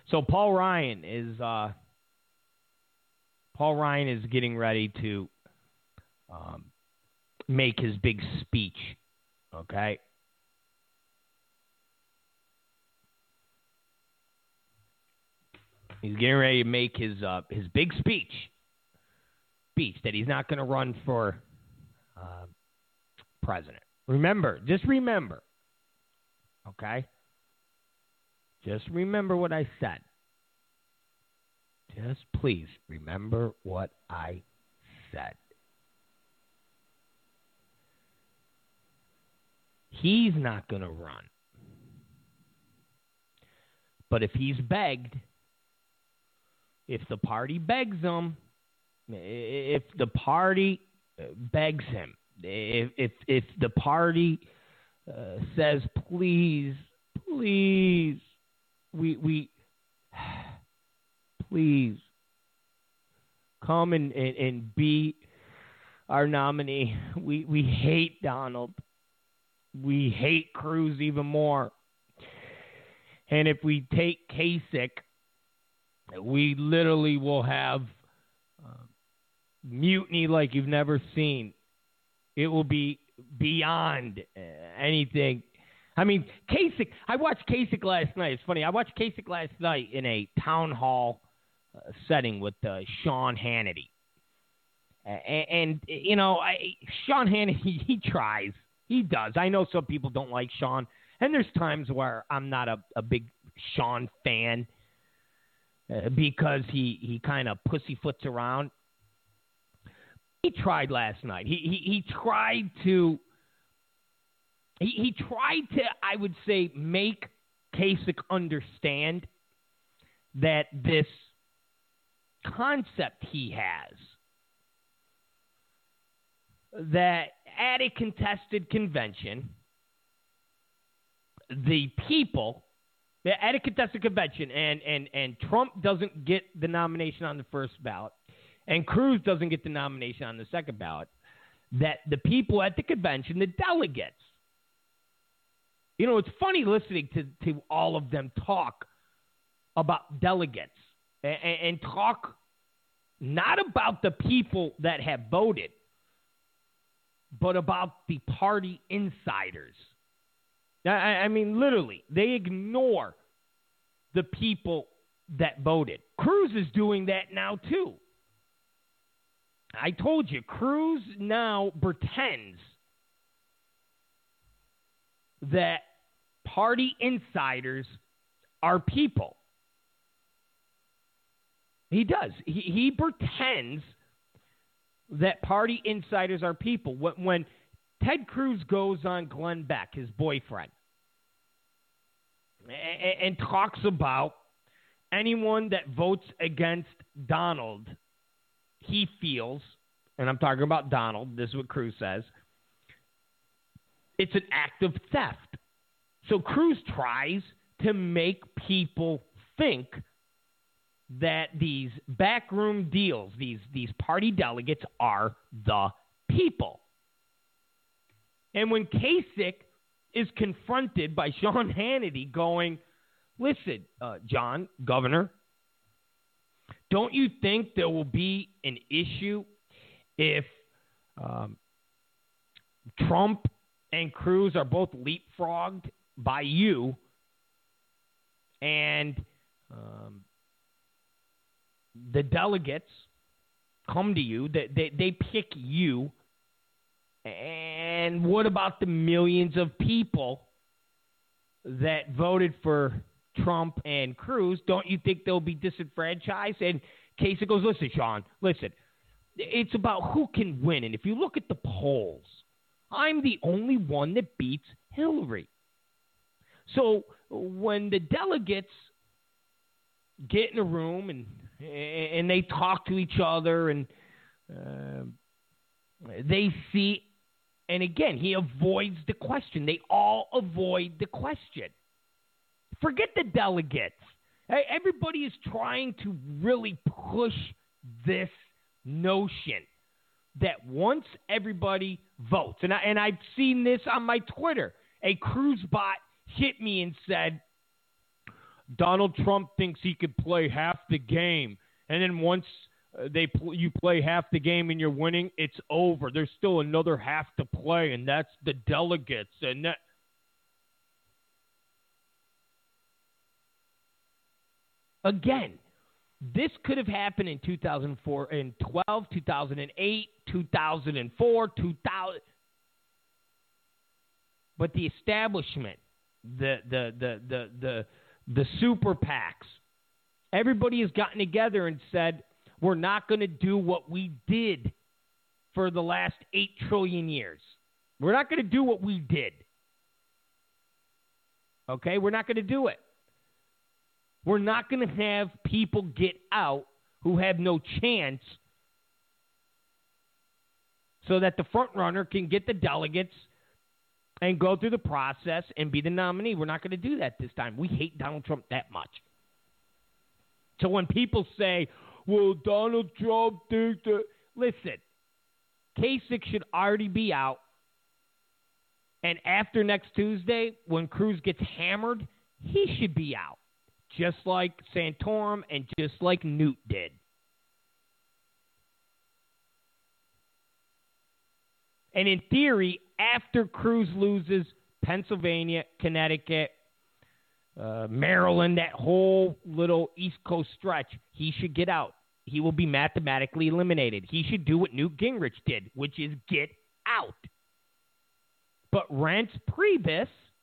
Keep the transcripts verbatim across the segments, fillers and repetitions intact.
So Paul Ryan is uh, Paul Ryan is getting ready to um, make his big speech. Okay. He's getting ready to make his uh, his big speech. Speech that he's not going to run for uh, president. Remember, just remember. Okay? Just remember what I said. Just please remember what I said. He's not going to run. But if he's begged, if the party begs him, if the party begs him, if if, if the party uh, says, please, please, we we please come and, and, and be our nominee. We we hate Donald. We hate Cruz even more. And if we take Kasich, we literally will have uh, mutiny like you've never seen. It will be beyond uh, anything. I mean, Kasich, I watched Kasich last night. It's funny. I watched Kasich last night in a town hall uh, setting with uh, Sean Hannity. Uh, and, and, you know, I, Sean Hannity, he tries. He does. I know some people don't like Sean. And there's times where I'm not a, a big Sean fan uh, because he, he kind of pussyfoots around. He tried last night. He he, he tried to he, he tried to, I would say, make Kasich understand that this concept he has, that at a contested convention, the people, at a contested convention, and, and, and Trump doesn't get the nomination on the first ballot, and Cruz doesn't get the nomination on the second ballot, that the people at the convention, the delegates, you know, it's funny listening to, to all of them talk about delegates and, and talk not about the people that have voted, but about the party insiders. I, I mean, literally, they ignore the people that voted. Cruz is doing that now, too. I told you, Cruz now pretends that party insiders are people. He does. He, he pretends that party insiders are people. When, when Ted Cruz goes on Glenn Beck, his boyfriend, and, and talks about anyone that votes against Donald, he feels, and I'm talking about Donald, this is what Cruz says, it's an act of theft. So Cruz tries to make people think that these backroom deals, these, these party delegates are the people. And when Kasich is confronted by Sean Hannity going, listen, uh, John, Governor, don't you think there will be an issue if um, Trump and Cruz are both leapfrogged by you and um, the delegates come to you, they, they, they pick you, and what about the millions of people that voted for Trump and Cruz? Don't you think they'll be disenfranchised? And Kasich goes, listen, Sean, listen, it's about who can win. And if you look at the polls, I'm the only one that beats Hillary. So when the delegates get in a room and and they talk to each other and uh, they see, and again, he avoids the question. They all avoid the question. Forget the delegates. Everybody is trying to really push this notion that once everybody votes, and, I, and I've seen this on my Twitter, a Cruz bot hit me and said, Donald Trump thinks he could play half the game, and then once uh, they pl- you play half the game and you're winning, it's over. There's still another half to play, and that's the delegates. And that again, this could have happened in two thousand four, in twelve, two thousand eight, two thousand four, two thousand. But the establishment, the the the the the the super PACs, everybody has gotten together and said, we're not going to do what we did for the last eight trillion years. We're not going to do what we did. Okay? We're not going to do it. We're not going to have people get out who have no chance so that the front runner can get the delegates and go through the process and be the nominee. We're not going to do that this time. We hate Donald Trump that much. So when people say, well, Donald Trump thinks that... Listen, Kasich should already be out. And after next Tuesday, when Cruz gets hammered, he should be out. Just like Santorum and just like Newt did. And in theory, after Cruz loses Pennsylvania, Connecticut, uh, Maryland, that whole little East Coast stretch, he should get out. He will be mathematically eliminated. He should do what Newt Gingrich did, which is get out. But Reince Priebus,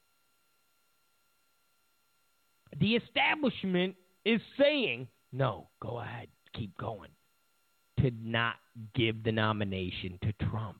the establishment is saying, no, go ahead, keep going, to not give the nomination to Trump.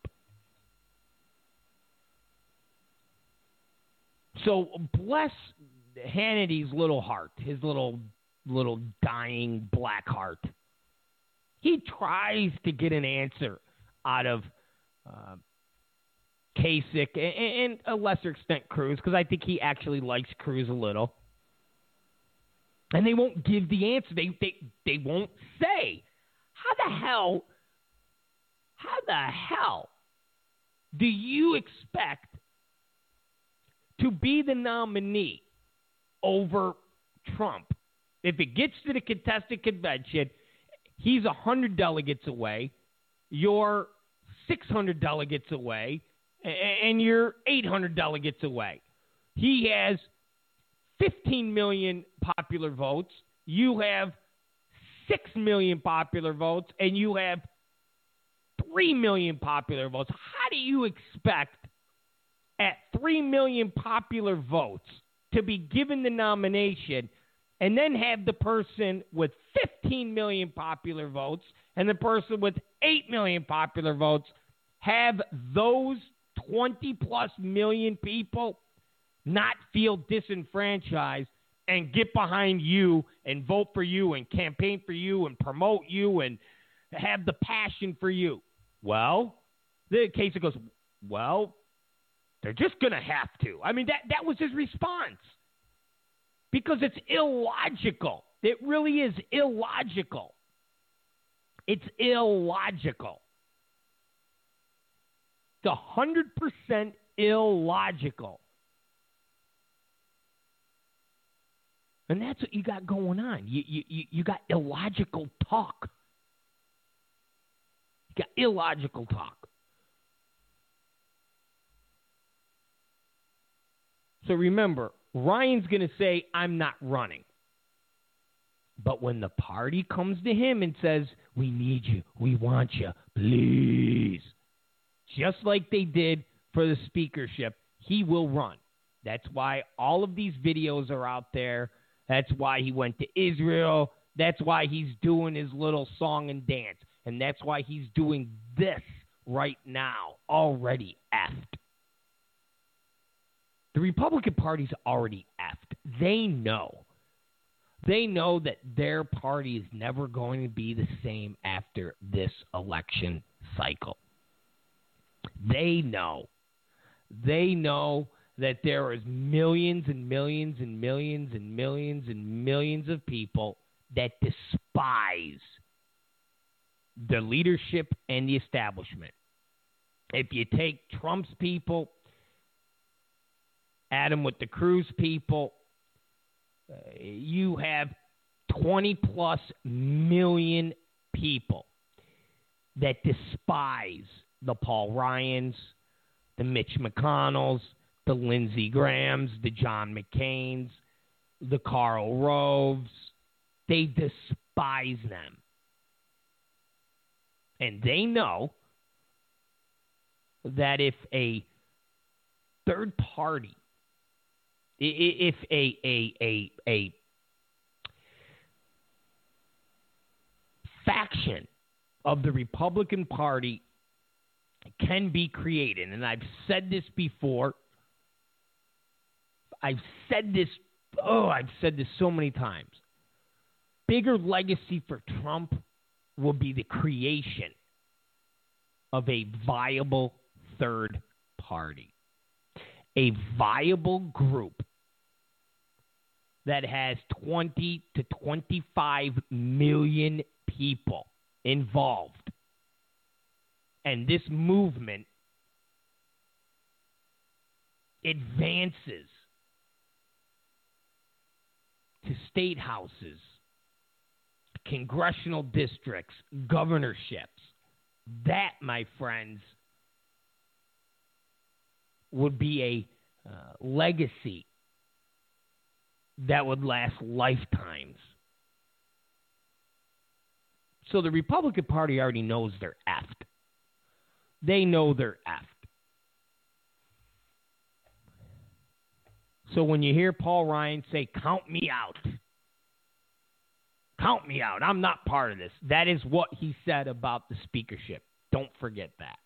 So bless Hannity's little heart, his little little dying black heart. He tries to get an answer out of uh, Kasich and, and a lesser extent Cruz, because I think he actually likes Cruz a little. And they won't give the answer. They they they won't say. How the hell? How the hell do you expect to be the nominee over Trump? If it gets to the contested convention, he's one hundred delegates away, you're six hundred delegates away, and you're eight hundred delegates away. He has fifteen million popular votes, you have six million popular votes, and you have three million popular votes. How do you expect at three million popular votes to be given the nomination and then have the person with fifteen million popular votes and the person with eight million popular votes have those twenty plus million people not feel disenfranchised and get behind you and vote for you and campaign for you and promote you and have the passion for you? Well, the case goes, well, they're just going to have to. I mean, that, that was his response. Because it's illogical. It really is illogical. It's illogical. It's one hundred percent illogical. And that's what you got going on. You, you, you got illogical talk. You got illogical talk. So remember, Ryan's going to say, I'm not running. But when the party comes to him and says, we need you, we want you, please, just like they did for the speakership, he will run. That's why all of these videos are out there. That's why he went to Israel. That's why he's doing his little song and dance. And that's why he's doing this right now, already effed. The Republican Party's already effed. They know. They know that their party is never going to be the same after this election cycle. They know. They know that there is millions and millions and millions and millions and millions of people that despise the leadership and the establishment. If you take Trump's people, add them with the Cruz people, Uh, you have twenty plus million people that despise the Paul Ryans, the Mitch McConnells, the Lindsey Grahams, the John McCains, the Karl Roves. They despise them. And they know that if a third party, if a a a a faction of the Republican Party can be created, and I've said this before, I've said this, oh, I've said this so many times. Bigger legacy for Trump will be the creation of a viable third party. A viable group that has twenty to twenty-five million people involved. And this movement advances to state houses, congressional districts, governorships. That, my friends, would be a uh, legacy that would last lifetimes. So the Republican Party already knows they're effed. They know they're effed. So when you hear Paul Ryan say, count me out, count me out, I'm not part of this, that is what he said about the speakership. Don't forget that.